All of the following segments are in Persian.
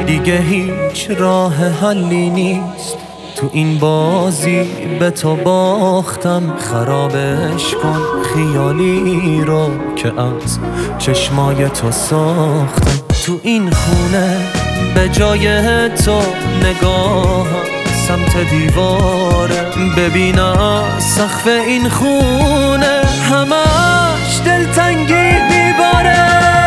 دیگه هیچ راه حلی نیست، تو این بازی به تو باختم. خرابش کن خیالی رو که از چشمای تو ساختم. تو این خونه به جای تو نگاهم سمت دیواره، ببینم سقف این خونه همش دلتنگی میباره.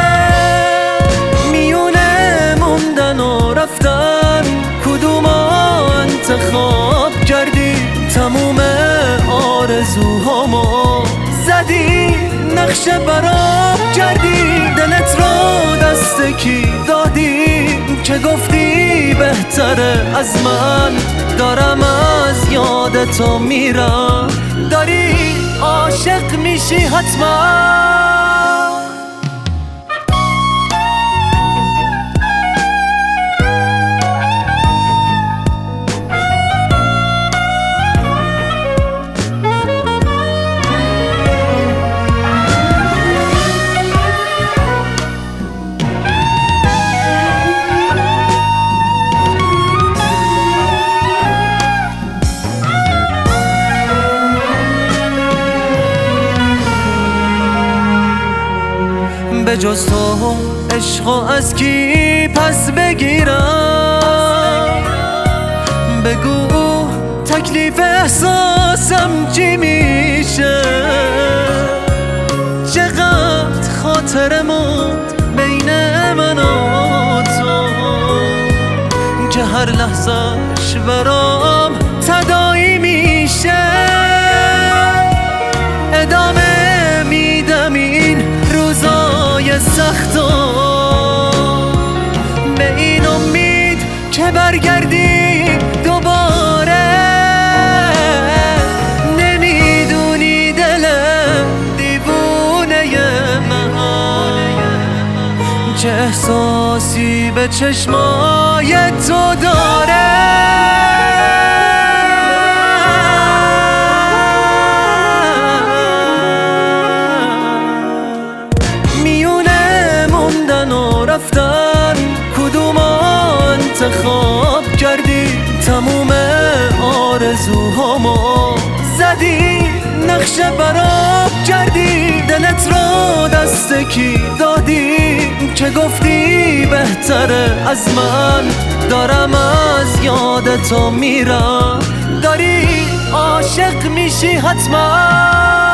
میونه موندن و رفتن کدوم انتخاب کردی؟ تموم آرزوهامو زدی نقشه برام کردی. دلت رو دست کی دادی که گفتی بهتره از من؟ دارم از یاد تو میرم، داری عاشق میشی حتما. به جز تو عشقو از کی پس بگیرم؟ بگو تکلیف احساسم چی میشه؟ چقدر خاطره موند بین من و تو که هر لحظهش برام تداعی میشه. ادامه میدم این روزای سختو به این امید که برگردی دوباره. نمیدونی دل دیوونه من چه احساسی به چشمای تو داره. رفتن کدوم انتخاب کردی؟ تموم آرزوهامو زدی نقشه برام کردی. دلت رو دست کی دادی که گفتی بهتره از من؟ دارم از یاد تو میرم، داری عاشق میشی حتما.